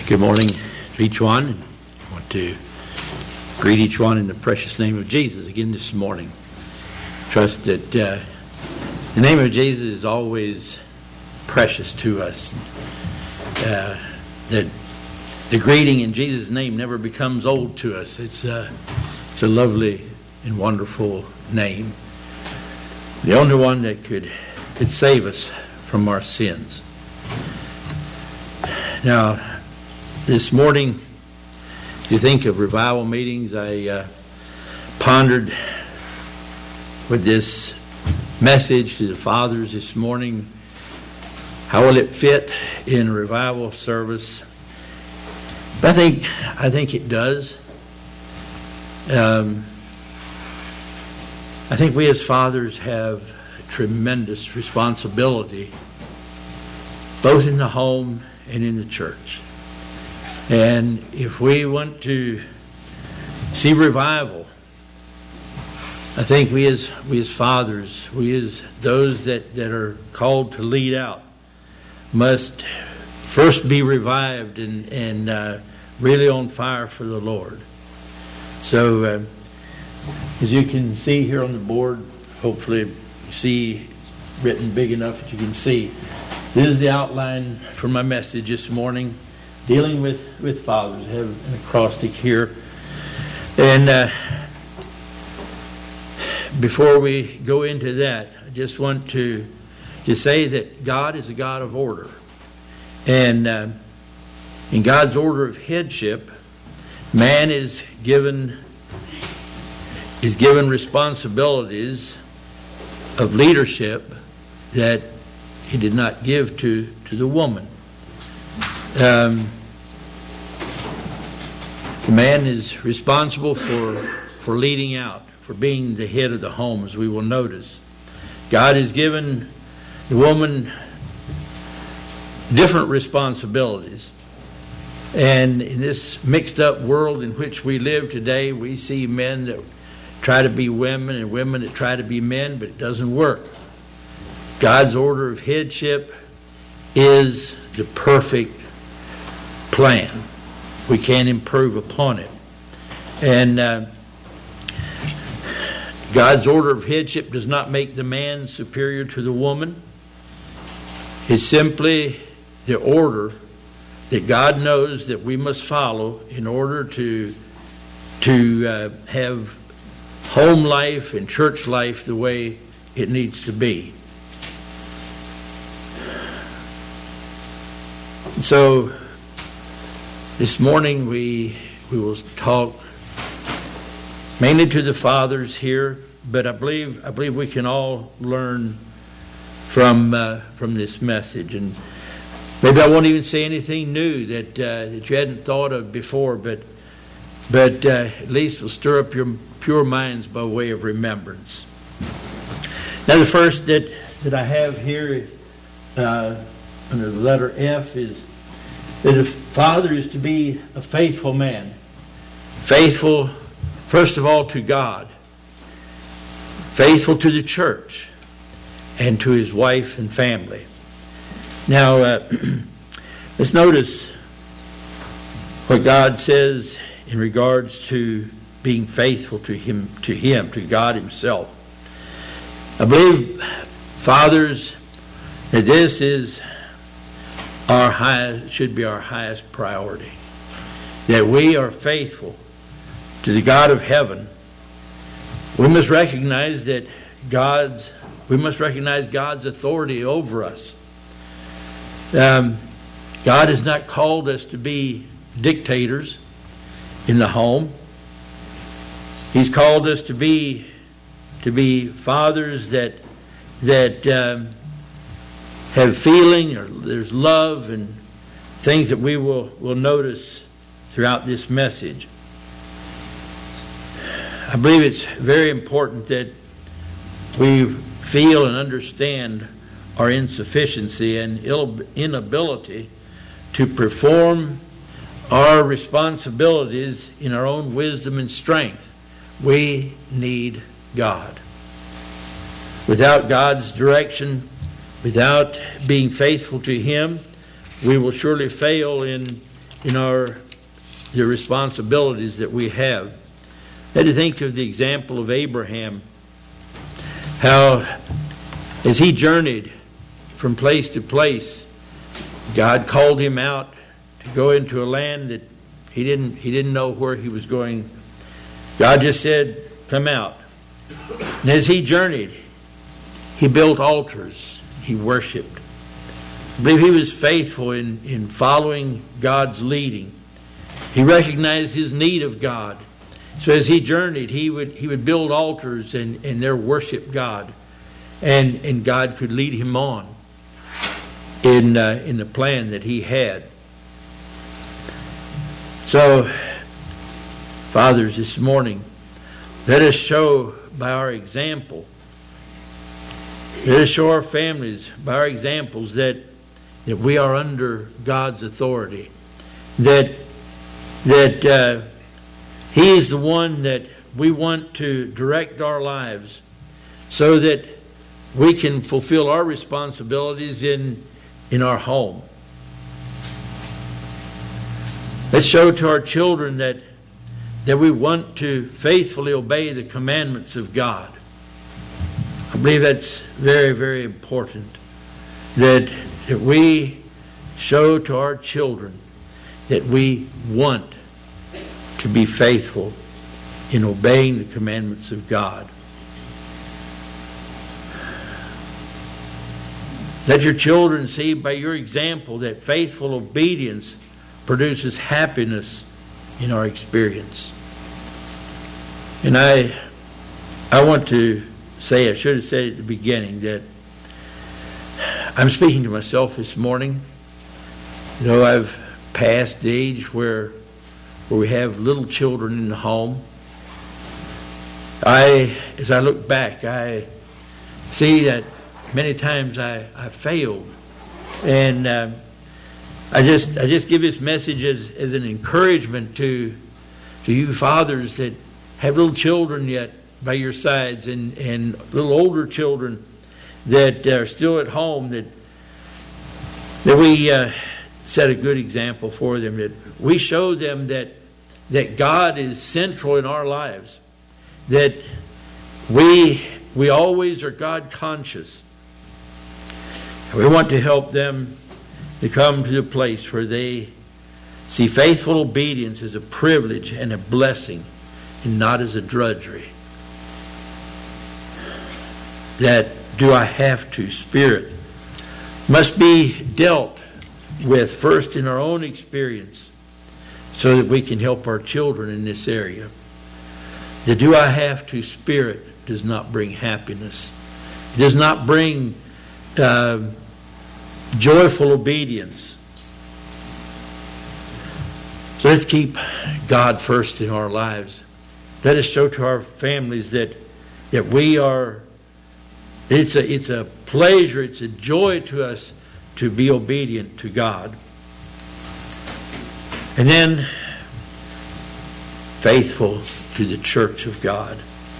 Good morning to each one. I want to greet each one in the precious name of Jesus again this morning. Trust that the name of Jesus is always precious to us. That the greeting in Jesus' name never becomes old to us. It's a lovely and wonderful name. The only one that could save us from our sins. Now, this morning, you think of revival meetings. I pondered with this message to the fathers this morning. How will it fit in a revival service? But I think it does. I think we as fathers have a tremendous responsibility, both in the home and in the church. And if we want to see revival, I think we as fathers, we as those that are called to lead out, must first be revived and really on fire for the Lord. So, as you can see here on the board, hopefully you see written big enough that you can see, this is the outline for my message this morning, dealing with fathers. I have an acrostic here. And before we go into that, I just want to say that God is a God of order. And in God's order of headship, man is given responsibilities of leadership that he did not give to the woman. The man is responsible for leading out, for being the head of the home, as we will notice. God has given the woman different responsibilities. And in this mixed up world in which we live today, we see men that try to be women and women that try to be men, but it doesn't work. God's order of headship is the perfect plan. We can't improve upon it. And God's order of headship does not make the man superior to the woman. It's simply the order that God knows that we must follow in order to have home life and church life the way it needs to be. So this morning we will talk mainly to the fathers here, but I believe we can all learn from this message. And maybe I won't even say anything new that you hadn't thought of before, but at least we'll stir up your pure minds by way of remembrance. Now, the first that I have here under the letter F is that a father is to be a faithful man. Faithful, first of all, to God. Faithful to the church and to his wife and family. Now, let's notice what God says in regards to being faithful to God himself. I believe, fathers, that this is should be our highest priority. That we are faithful to the God of heaven. We must recognize God's authority over us. God has not called us to be dictators in the home. He's called us to be fathers that have feeling, or there's love and things that we will notice throughout this message. I believe it's very important that we feel and understand our insufficiency and inability to perform our responsibilities in our own wisdom and strength. We need God. Without God's direction, without being faithful to Him, we will surely fail in in the responsibilities that we have. I had to think of the example of Abraham, how as he journeyed from place to place, God called him out to go into a land that he didn't know where he was going. God just said, "Come out." And as he journeyed, he built altars. He worshiped. I believe he was faithful in following God's leading. He recognized his need of God. So as he journeyed, he would build altars and there worship God. And God could lead him on in the plan that he had. So, fathers, this morning, let us show by our example, let us show our families by our examples that we are under God's authority, that He is the one that we want to direct our lives so that we can fulfill our responsibilities in our home. Let's show to our children that we want to faithfully obey the commandments of God. I believe that's very, very important, that we show to our children that we want to be faithful in obeying the commandments of God. Let your children see by your example that faithful obedience produces happiness in our experience. And I want to say, I should have said at the beginning, that I'm speaking to myself this morning. You know, I've passed the age where we have little children in the home. As I look back, I see that many times I failed. And I just give this message as an encouragement to you fathers that have little children yet by your sides and little older children that are still at home, that we set a good example for them, that we show them that God is central in our lives, that we always are God conscious. We want to help them to come to the place where they see faithful obedience as a privilege and a blessing and not as a drudgery. That do I have to spirit must be dealt with first in our own experience so that we can help our children in this area. The do I have to spirit does not bring happiness. It does not bring joyful obedience. So let's keep God first in our lives. Let us show to our families that we are, it's a pleasure, it's a joy to us to be obedient to God. And then faithful to the church of God.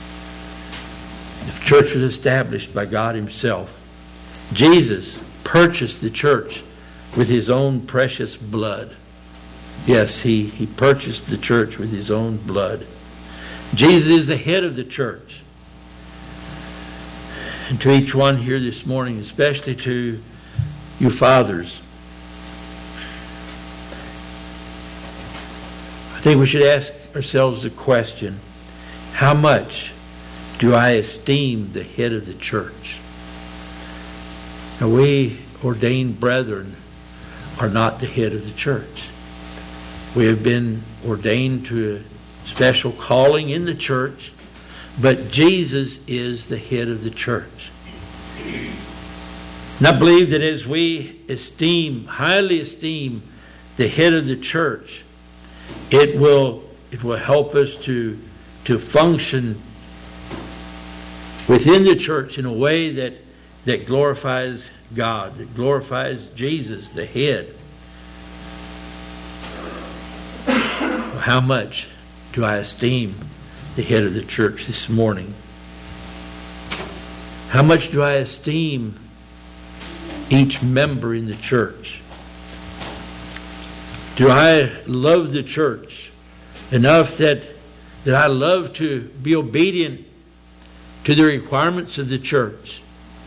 The church was established by God Himself. Jesus purchased the church with His own precious blood. Yes, He purchased the church with His own blood. Jesus is the head of the church. And to each one here this morning, especially to you fathers, I think we should ask ourselves the question, how much do I esteem the head of the church? Now, we ordained brethren are not the head of the church. We have been ordained to a special calling in the church, but Jesus is the head of the church. And I believe that as we highly esteem the head of the church, it will help us to function within the church in a way that glorifies God, that glorifies Jesus, the head. How much do I esteem the head of the church this morning? How much do I esteem each member in the church? Do I love the church enough that I love to be obedient to the requirements of the church?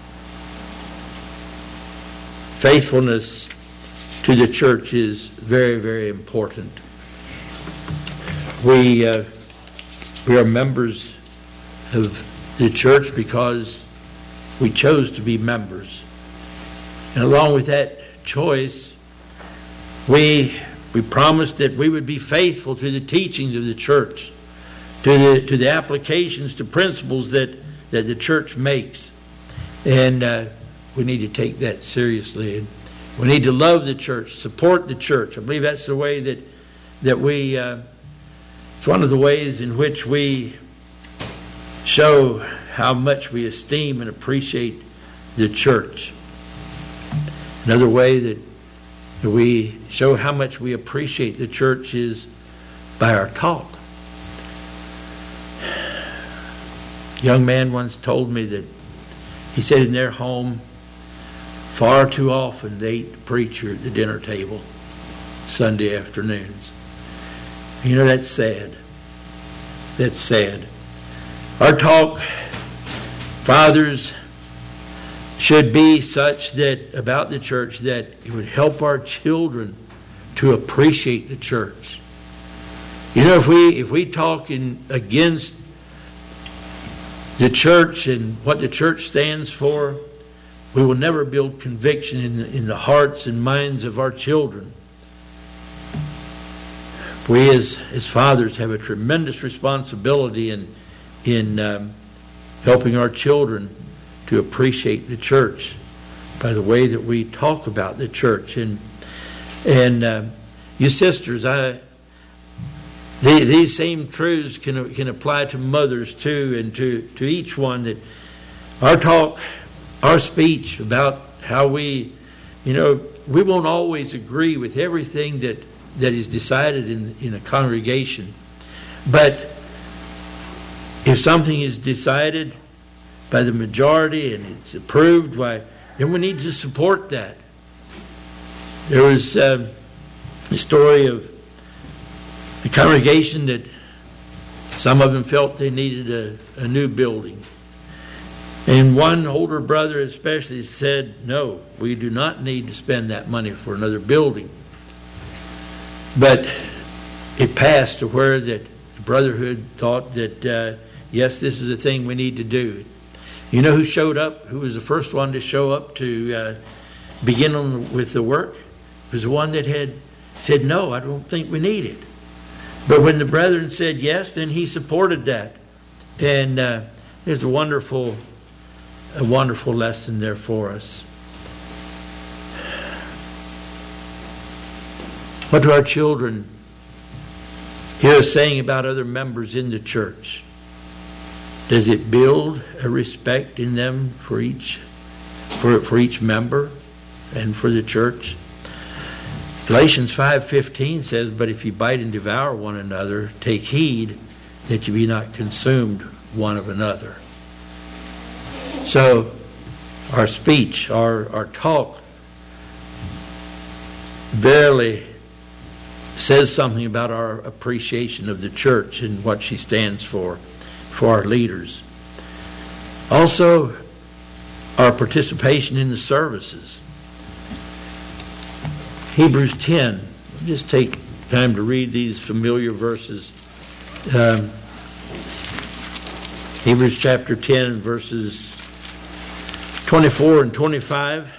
Faithfulness to the church is very, very important. We are members of the church because we chose to be members. And along with that choice, we promised that we would be faithful to the teachings of the church, to the applications, to principles that the church makes. And we need to take that seriously. And we need to love the church, support the church. I believe that's the way that we, it's one of the ways in which we show how much we esteem and appreciate the church. Another way that we show how much we appreciate the church is by our talk. A young man once told me that he said in their home, far too often they ate the preacher at the dinner table Sunday afternoons. You know, that's sad. That's sad. Our talk, fathers, should be such that about the church that it would help our children to appreciate the church. You know, if we talk against the church and what the church stands for, we will never build conviction in the hearts and minds of our children. We as fathers have a tremendous responsibility in helping our children to appreciate the church by the way that we talk about the church. And you sisters, these same truths can apply to mothers too, and to each one, that our talk, our speech about how we won't always agree with everything that is decided in a congregation. But if something is decided by the majority and it's approved, then we need to support that. There was a story of a congregation that some of them felt they needed a new building. And one older brother especially said, no, we do not need to spend that money for another building. But it passed to where that the brotherhood thought that, yes, this is a thing we need to do. You know who showed up? Who was the first one to show up to begin with the work? It was the one that had said, no, I don't think we need it. But when the brethren said yes, then he supported that. And there's a wonderful lesson there for us. What do our children hear us saying about other members in the church? Does it build a respect in them for each member and for the church? Galatians 5:15 says, but if you bite and devour one another, take heed that you be not consumed one of another. So our speech, our talk barely says something about our appreciation of the church and what she stands for our leaders. Also, our participation in the services. Hebrews 10. Just take time to read these familiar verses. Hebrews chapter 10, verses 24 and 25.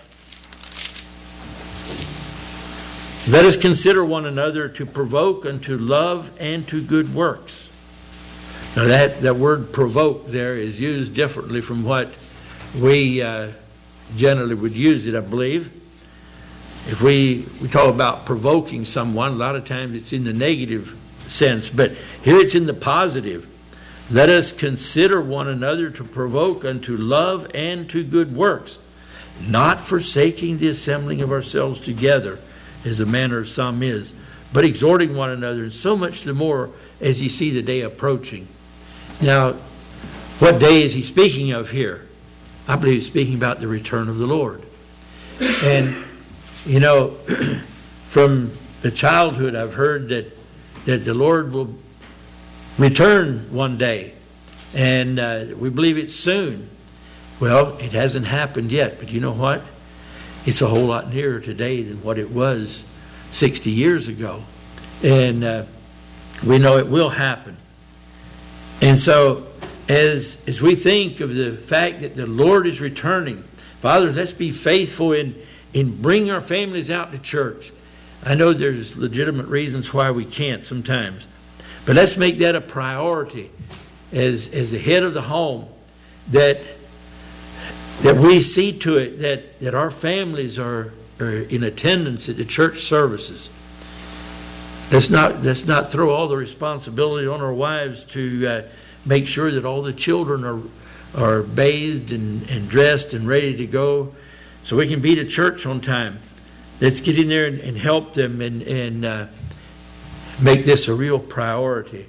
Let us consider one another to provoke unto love and to good works. Now that word provoke there is used differently from what we generally would use it, I believe. If we talk about provoking someone, a lot of times it's in the negative sense, but here it's in the positive. Let us consider one another to provoke unto love and to good works, not forsaking the assembling of ourselves together, as the manner of some is, but exhorting one another, and so much the more as ye see the day approaching. Now, what day is he speaking of here? I believe he's speaking about the return of the Lord. And, you know, from childhood, I've heard that the Lord will return one day, and we believe it's soon. Well, it hasn't happened yet, but you know what? It's a whole lot nearer today than what it was 60 years ago. And we know it will happen. And so, as we think of the fact that the Lord is returning, fathers, let's be faithful in bringing our families out to church. I know there's legitimate reasons why we can't sometimes, but let's make that a priority as the head of the home, that we see to it that our families are in attendance at the church services. Let's not throw all the responsibility on our wives to make sure that all the children are bathed and dressed and ready to go so we can be to church on time. Let's get in there and help them and make this a real priority.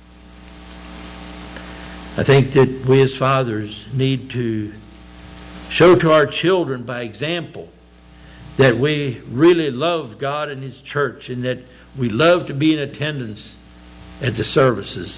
I think that we as fathers need to show to our children by example that we really love God and His church, and that we love to be in attendance at the services.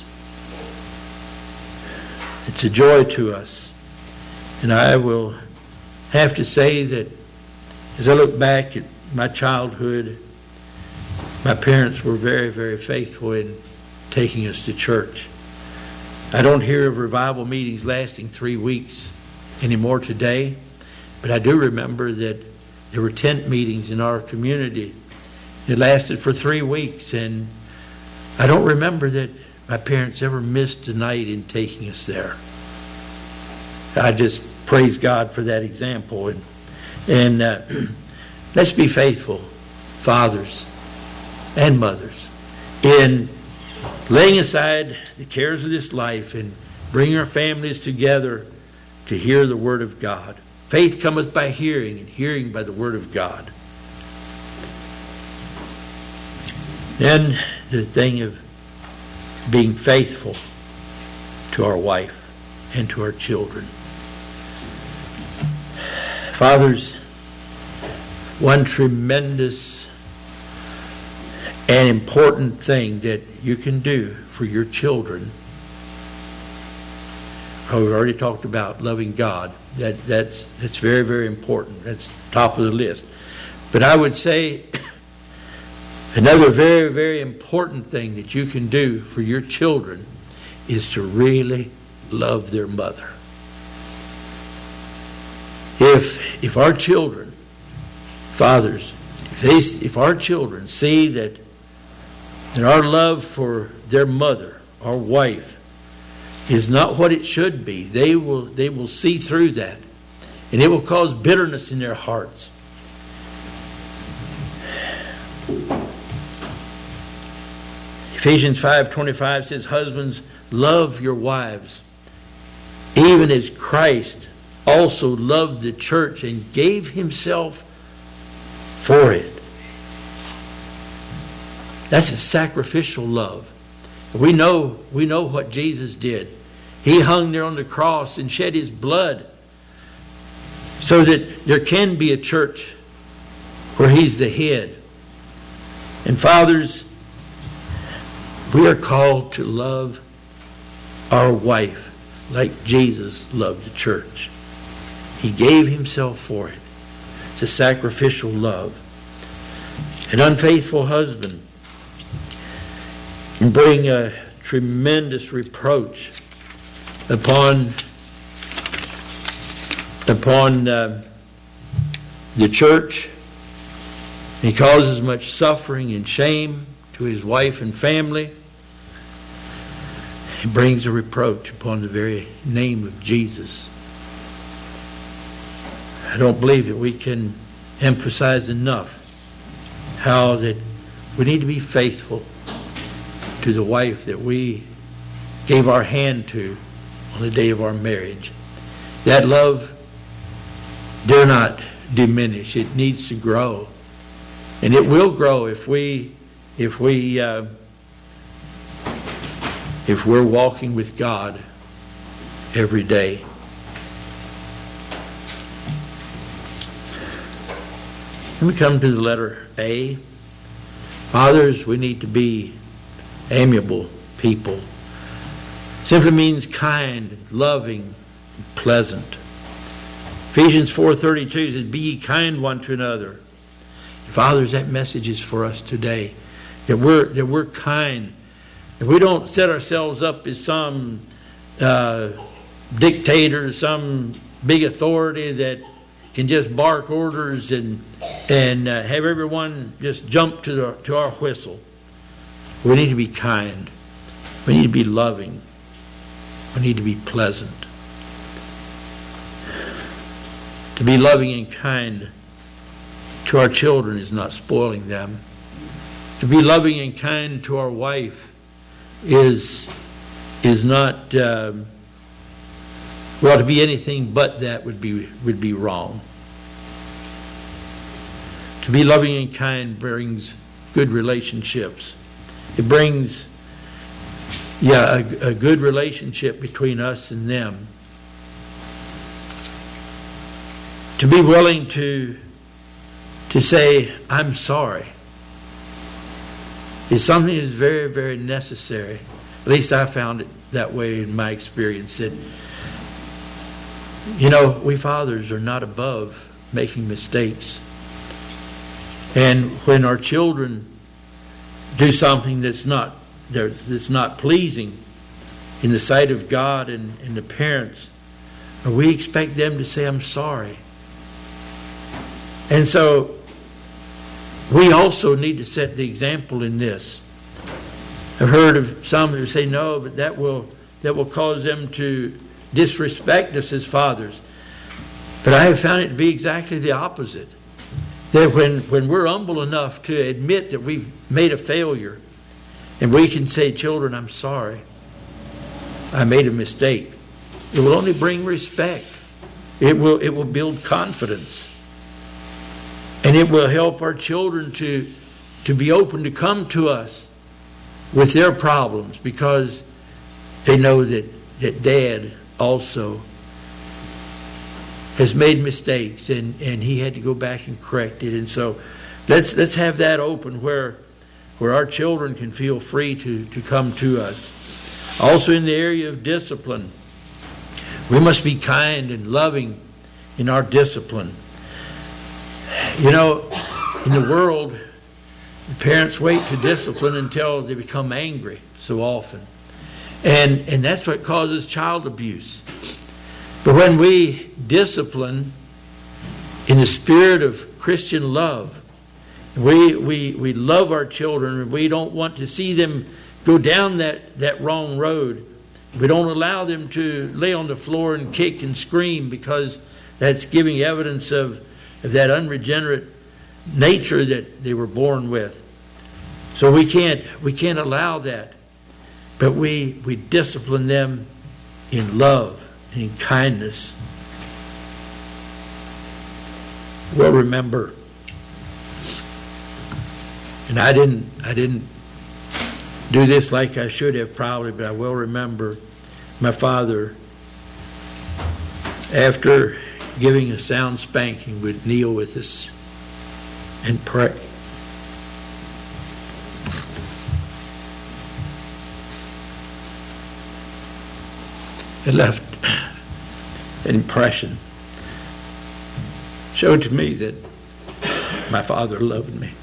It's a joy to us. And I will have to say that as I look back at my childhood, my parents were very, very faithful in taking us to church. I don't hear of revival meetings lasting 3 weeks anymore today, but I do remember that there were tent meetings in our community that lasted for 3 weeks, and I don't remember that my parents ever missed a night in taking us there. I just praise God for that example, and let's be faithful, fathers and mothers, in laying aside the cares of this life and bringing our families together to hear the Word of God. Faith cometh by hearing, and hearing by the Word of God. Then the thing of being faithful to our wife and to our children. Fathers, one tremendous and important thing that you can do for your children, we've already talked about loving God. That's very, very important. That's top of the list. But I would say another very, very important thing that you can do for your children is to really love their mother. If our children, fathers, if our children see that our love for their mother, our wife, is not what it should be, they will see through that, and it will cause bitterness in their hearts. Ephesians 5:25 says, "Husbands, love your wives, even as Christ also loved the church and gave himself for it." That's a sacrificial love. We know what Jesus did. He hung there on the cross and shed his blood so that there can be a church where he's the head. And fathers, we are called to love our wife like Jesus loved the church. He gave himself for it. It's a sacrificial love. An unfaithful husband can bring a tremendous reproach upon the church. He causes much suffering and shame to his wife and family. He brings a reproach upon the very name of Jesus. I don't believe that we can emphasize enough how that we need to be faithful to the wife that we gave our hand to on the day of our marriage. That love dare not diminish. It needs to grow. And it will grow if we're walking with God every day. And we come to the letter A. Fathers, we need to be amiable people. Simply means kind, loving, and pleasant. Ephesians 4:32 says, "Be ye kind one to another." Fathers, that message is for us today. That we're kind. That we don't set ourselves up as some dictator, some big authority that can just bark orders and have everyone just jump to our whistle. We need to be kind. We need to be loving. We need to be pleasant. To be loving and kind to our children is not spoiling them. To be loving and kind to our wife is not to be anything but that would be wrong. To be loving and kind brings good relationships. It brings a good relationship between us and them. To be willing to say, "I'm sorry," is something that is very, very necessary. At least I found it that way in my experience. That, we fathers are not above making mistakes. And when our children do something that's not pleasing in the sight of God and the parents, we expect them to say, "I'm sorry." And so we also need to set the example in this. I've heard of some who say, "No, but that will cause them to disrespect us as fathers." But I have found it to be exactly the opposite. That when we're humble enough to admit that we've made a failure, and we can say, "Children, I'm sorry. I made a mistake," it will only bring respect. It will build confidence. And it will help our children to be open to come to us with their problems, because they know that Dad also has made mistakes and he had to go back and correct it. And so let's have that open where our children can feel free to come to us. Also in the area of discipline, we must be kind and loving in our discipline. In the world, parents wait to discipline until they become angry so often. And that's what causes child abuse. But when we discipline in the spirit of Christian love, we love our children. We don't want to see them go down that wrong road. We don't allow them to lay on the floor and kick and scream, because that's giving evidence of that unregenerate nature that they were born with. So we can't allow that. But we discipline them in love and in kindness. We'll remember. And I didn't do this like I should have probably, but I will remember my father, after giving a sound spanking, would kneel with us and pray. It left an impression. Showed to me that my father loved me.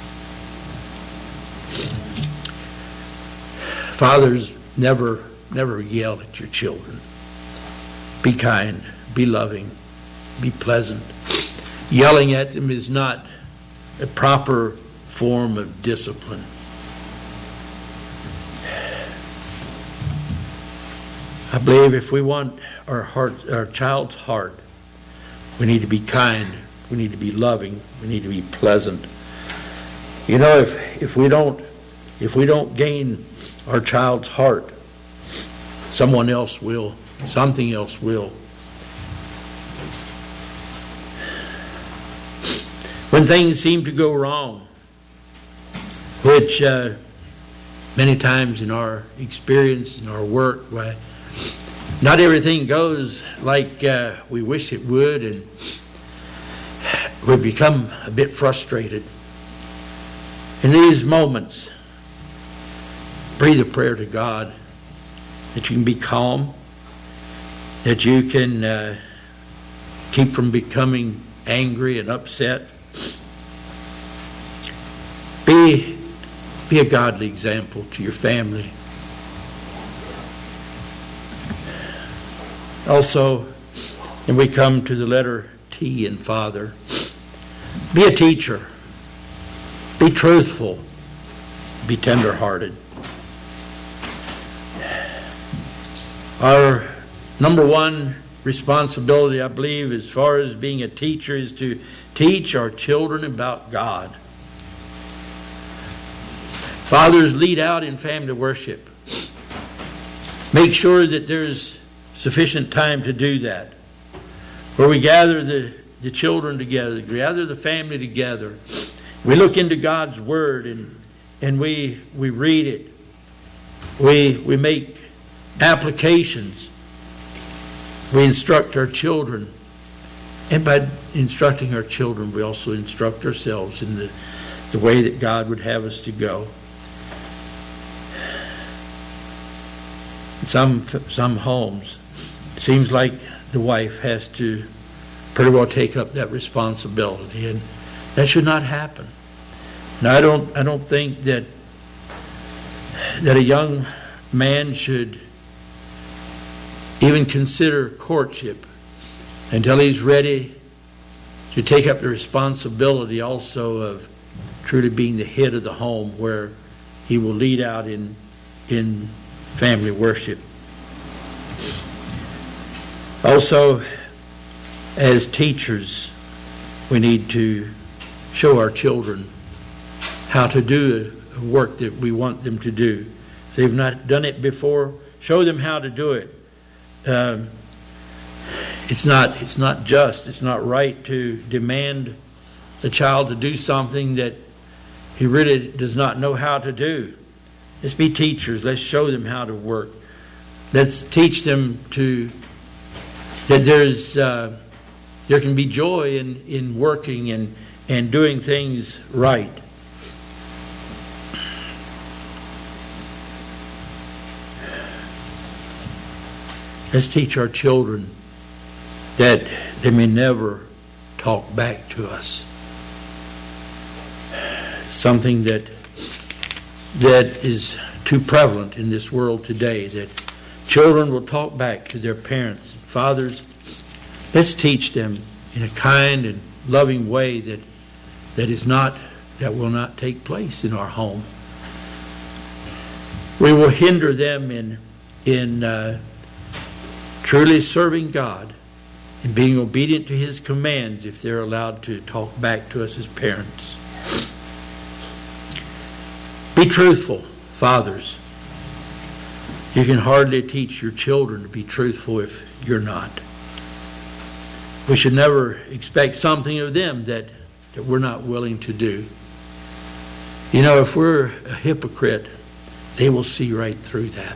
Fathers, never yell at your children. Be kind, be loving, be pleasant. Yelling at them is not a proper form of discipline. I believe if we want our child's heart, we need to be kind, we need to be loving, we need to be pleasant. If we don't gain our child's heart, someone else will, something else will. When things seem to go wrong, which many times in our experience, in our work, not everything goes like we wish it would, and we become a bit frustrated. In these moments, breathe a prayer to God that you can be calm, that you can keep from becoming angry and upset. Be a godly example to your family. Also, and we come to the letter T in Father. Be a teacher. Be truthful. Be tender-hearted. Our number one responsibility, I believe, as far as being a teacher, is to teach our children about God. Fathers, lead out in family worship. Make sure that there's sufficient time to do that, where we gather the children together, gather the family together. We look into God's Word and we read it. We make applications. We instruct our children. And by instructing our children, we also instruct ourselves in the way that God would have us to go. In some homes, it seems like the wife has to pretty well take up that responsibility, and that should not happen. Now, I don't think that a young man should even consider courtship until he's ready to take up the responsibility also of truly being the head of the home, where he will lead out in family worship. Also, as teachers, we need to show our children how to do the work that we want them to do. If they've not done it before, show them how to do it. It's not just, it's not right to demand the child to do something that he really does not know how to do. Let's be teachers. Let's show them how to work. Let's teach them that there can be joy in working and doing things right. Let's teach our children that they may never talk back to us. Something that is too prevalent in this world today, that children will talk back to their parents. Fathers, let's teach them in a kind and loving way that will not take place in our home. We will hinder them in truly serving God and being obedient to His commands if they're allowed to talk back to us as parents. Be truthful, fathers. You can hardly teach your children to be truthful if you're not. We should never expect something of them that we're not willing to do. You know, if we're a hypocrite, they will see right through that.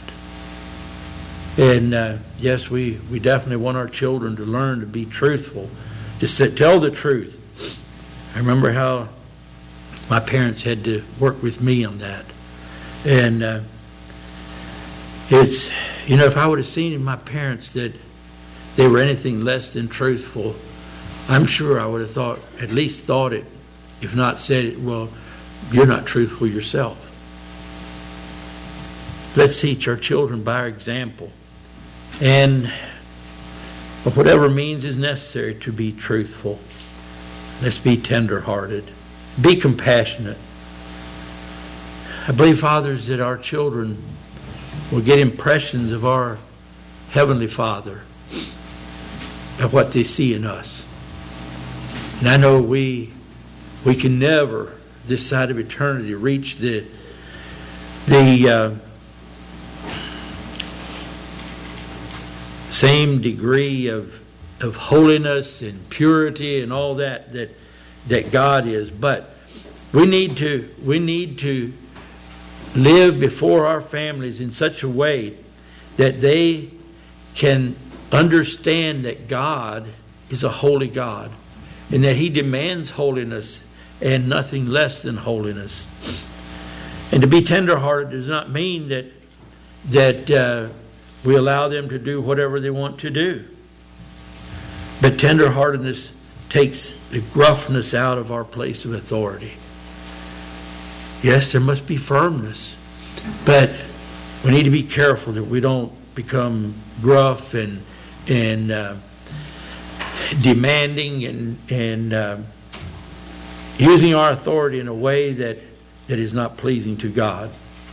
And yes, we definitely want our children to learn to be truthful, to tell the truth. I remember how my parents had to work with me on that. And it's, you know, if I would have seen in my parents that they were anything less than truthful, I'm sure I would have at least thought it, if not said it, well, you're not truthful yourself. Let's teach our children by our example. And whatever means is necessary to be truthful. Let's be tender-hearted. Be compassionate. I believe, fathers, that our children will get impressions of our Heavenly Father, of what they see in us. And I know we can never, this side of eternity, reach the same degree of holiness and purity and all that God is. But we need to live before our families in such a way that they can understand that God is a holy God and that He demands holiness and nothing less than holiness. And to be tenderhearted does not mean that we allow them to do whatever they want to do. But tenderheartedness takes the gruffness out of our place of authority. Yes, there must be firmness, but we need to be careful that we don't become gruff and demanding and using our authority in a way that is not pleasing to God.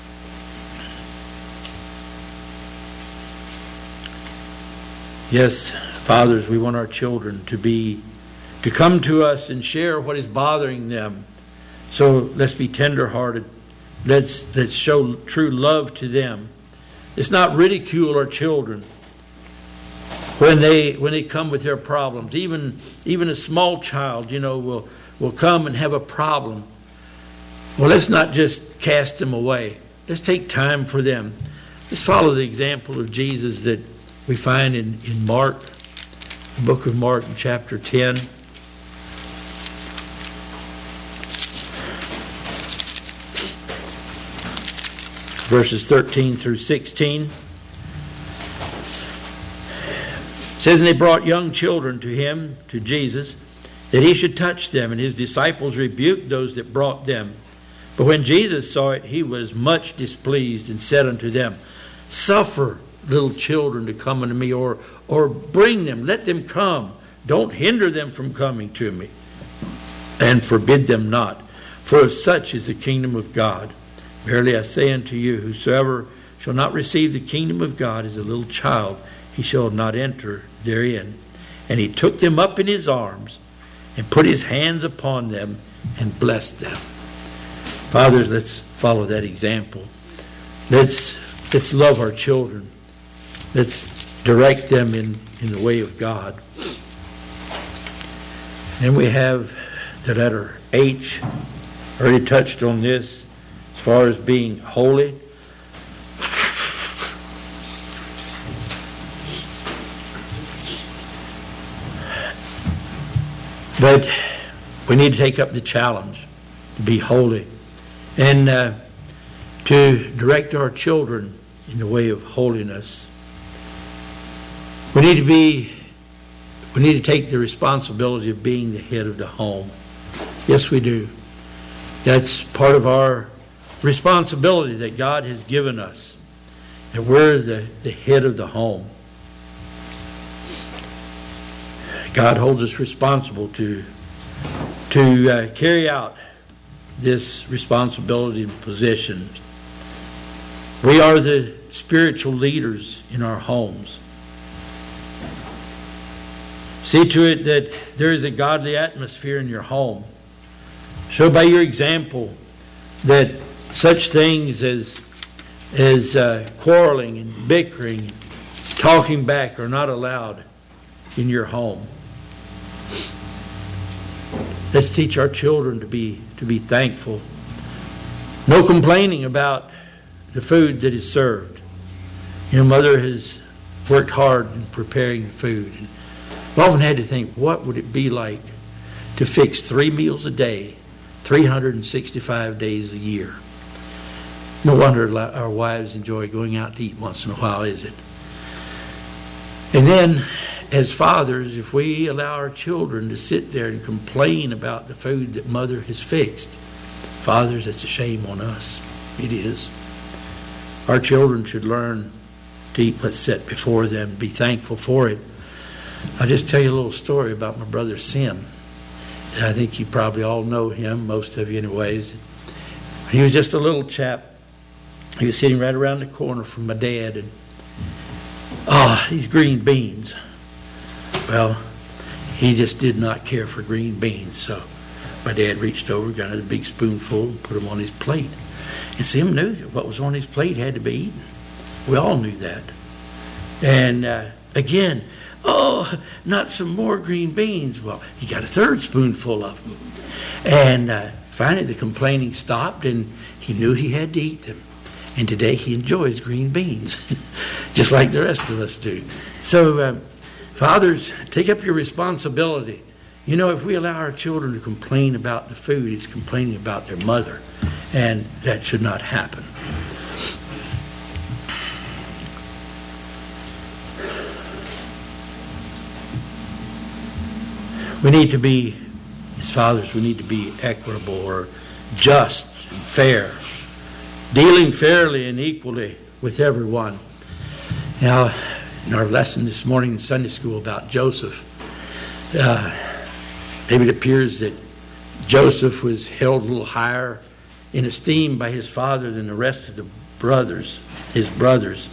Yes, fathers, we want our children to come to us and share what is bothering them. So let's be tenderhearted. Let's show true love to them. Let's not ridicule our children when they come with their problems. Even a small child, will come and have a problem. Well, let's not just cast them away. Let's take time for them. Let's follow the example of Jesus that we find in Mark, the book of Mark in chapter 10. Verses 13 through 16. It says, "And they brought young children to him, to Jesus, that he should touch them. And his disciples rebuked those that brought them. But when Jesus saw it, he was much displeased, and said unto them, Suffer little children to come unto me, or bring them, let them come. Don't hinder them from coming to me, and forbid them not. For of such is the kingdom of God. Verily I say unto you, whosoever shall not receive the kingdom of God as a little child, he shall not enter therein. And he took them up in his arms, and put his hands upon them, and blessed them." Fathers, let's follow that example. Let's love our children. Let's direct them in the way of God. Then we have the letter H. Already touched on this as far as being holy. But we need to take up the challenge to be holy and to direct our children in the way of holiness. We need to take the responsibility of being the head of the home. Yes, we do. That's part of our responsibility that God has given us, that we're the head of the home. God holds us responsible to carry out this responsibility and position. We are the spiritual leaders in our homes. See to it that there is a godly atmosphere in your home. Show by your example that such things as quarreling and bickering and talking back are not allowed in your home. Let's teach our children to be thankful. No complaining about the food that is served. Mother has worked hard in preparing the food. And I've often had to think, what would it be like to fix 3 meals a day, 365 days a year? No wonder our wives enjoy going out to eat once in a while, is it? And then, as fathers, if we allow our children to sit there and complain about the food that mother has fixed, fathers, that's a shame on us. It is. Our children should learn to eat what's set before them, be thankful for it. I'll just tell you a little story about my brother Sim. I think you probably all know him, most of you anyways. He was just a little chap. He was sitting right around the corner from my dad, and these green beans. Well, he just did not care for green beans, so my dad reached over, got a big spoonful, and put them on his plate. And Sim knew that what was on his plate had to be eaten. We all knew that. And again, not some more green beans. Well, he got a third spoonful of them. And finally the complaining stopped, and he knew he had to eat them. And today he enjoys green beans, just like the rest of us do. So, fathers, take up your responsibility you know, if we allow our children to complain about the food, it's complaining about their mother. And that should not happen. We need to be, as fathers, we need to be equitable or just and fair, dealing fairly and equally with everyone. Now, in our lesson this morning in Sunday school about Joseph, maybe it appears that Joseph was held a little higher in esteem by his father than the rest of the brothers, his brothers.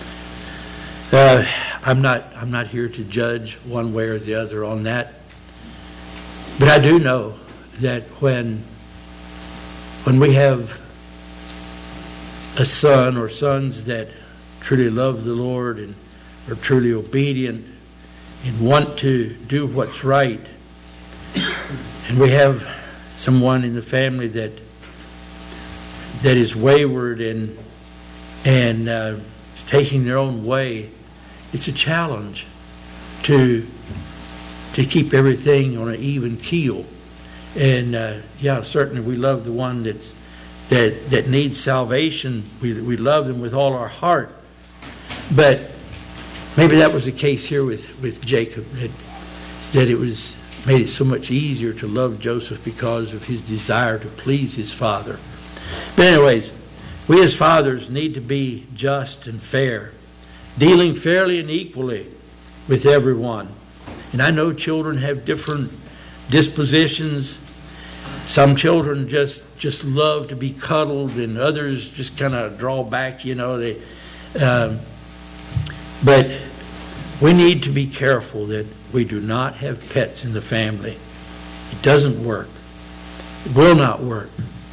I'm not here to judge one way or the other on that. But I do know that when we have a son or sons that truly love the Lord and are truly obedient and want to do what's right, and we have someone in the family that is wayward and is taking their own way, it's a challenge to keep everything on an even keel. And certainly we love the one that needs salvation. We love them with all our heart. But maybe that was the case here with Jacob, that it was made it so much easier to love Joseph because of his desire to please his father. But anyways, we as fathers need to be just and fair, dealing fairly and equally with everyone. And I know children have different dispositions. Some children just love to be cuddled, and others just kind of draw back, you know. But we need to be careful that we do not have pets in the family. It doesn't work. It will not work.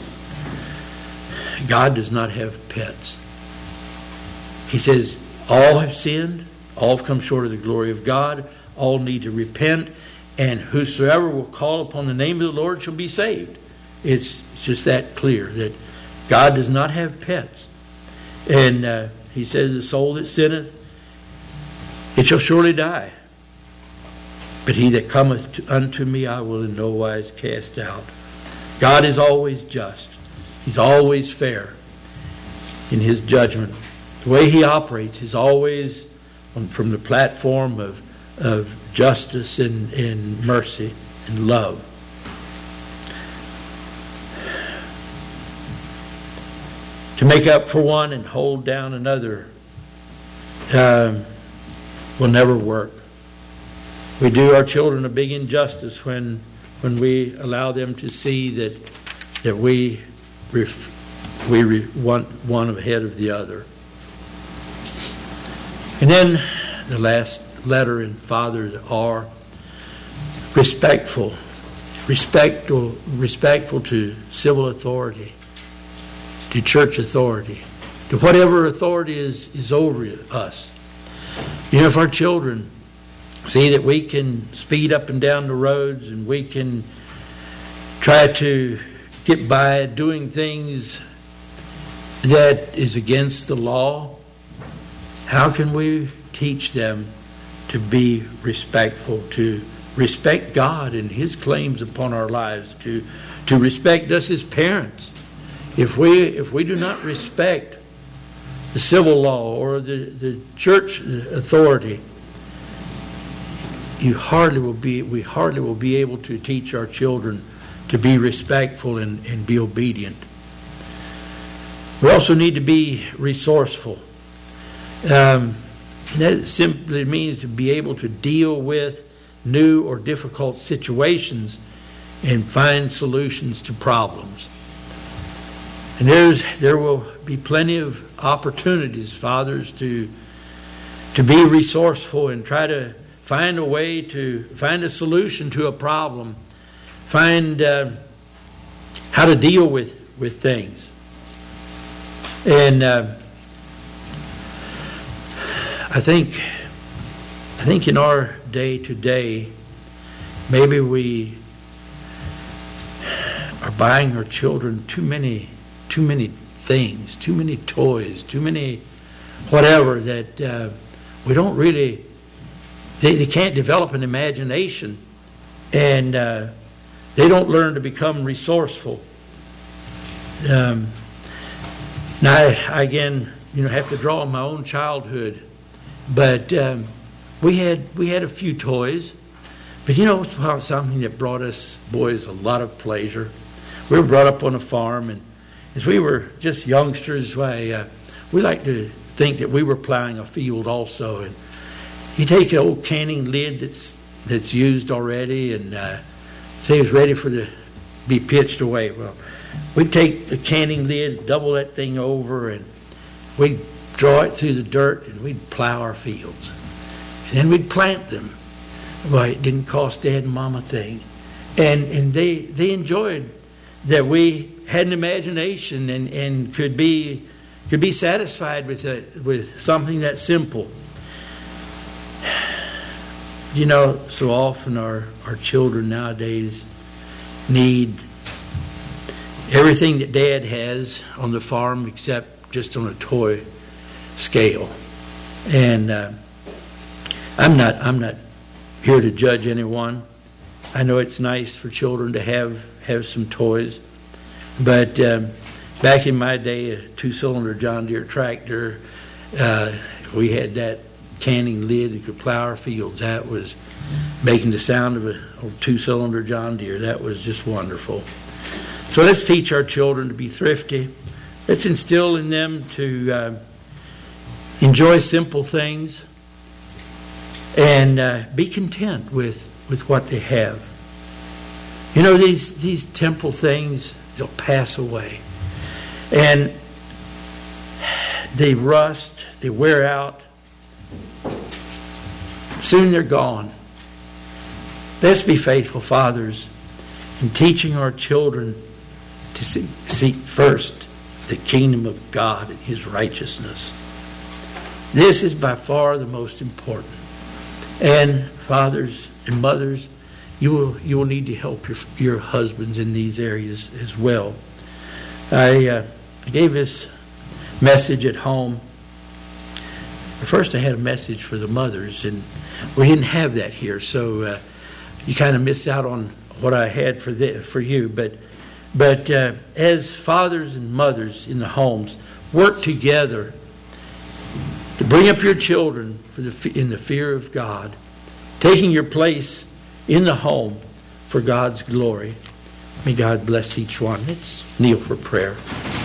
God does not have pets. He says, all have sinned, all have come short of the glory of God, all need to repent, and whosoever will call upon the name of the Lord shall be saved. It's just that clear that God does not have pets. And he says, the soul that sinneth, it shall surely die. But he that cometh unto me, I will in no wise cast out. God is always just. He's always fair in his judgment. The way he operates is always from the platform of justice and mercy and love. To make up for one and hold down another will never work. We do our children a big injustice when we allow them to see that we want one ahead of the other. And then the last letter in fathers are respectful to civil authority, to church authority, to whatever authority is over us. You know, if our children see that we can speed up and down the roads and we can try to get by doing things that is against the law, how can we teach them to be respectful, to respect God and his claims upon our lives, to respect us as parents? If we do not respect the civil law or the church authority, we hardly will be able to teach our children to be respectful and be obedient. We also need to be resourceful. That simply means to be able to deal with new or difficult situations and find solutions to problems. And there will be plenty of opportunities, fathers, to be resourceful and try to find a way to find a solution to a problem, find how to deal with things. And I think in our day today, maybe we are buying our children too many things, too many toys, too many whatever, that we don't really, they can't develop an imagination and they don't learn to become resourceful. Now, I again, have to draw on my own childhood, but we had a few toys. But something that brought us boys a lot of pleasure. We were brought up on a farm, and as we were just youngsters, we like to think that we were plowing a field also. And you take an old canning lid that's used already, and say it's ready to be pitched away. Well, we'd take the canning lid, double that thing over, and we'd draw it through the dirt, and we'd plow our fields. And then we'd plant them. Well, it didn't cost Dad and Mom a thing. And they enjoyed that we had an imagination and could be satisfied with something that simple. So often our children nowadays need everything that Dad has on the farm except just on a toy scale. And I'm not here to judge anyone. I know it's nice for children to have some toys, but back in my day, a 2-cylinder John Deere tractor, we had that canning lid that could plow our fields. That was making the sound of a 2-cylinder John Deere. That was just wonderful. So let's teach our children to be thrifty. Let's instill in them to enjoy simple things and be content with what they have. These temporal things, they'll pass away. And they rust, they wear out. Soon they're gone. Let's be faithful fathers in teaching our children to seek first the kingdom of God and His righteousness. This is by far the most important. And fathers and mothers, you will need to help your husbands in these areas as well. I gave this message at home. First I had a message for the mothers, and we didn't have that here, so you kind of miss out on what I had for you. But as fathers and mothers in the homes, work together to bring up your children in the fear of God, taking your place in the home for God's glory. May God bless each one. Let's kneel for prayer.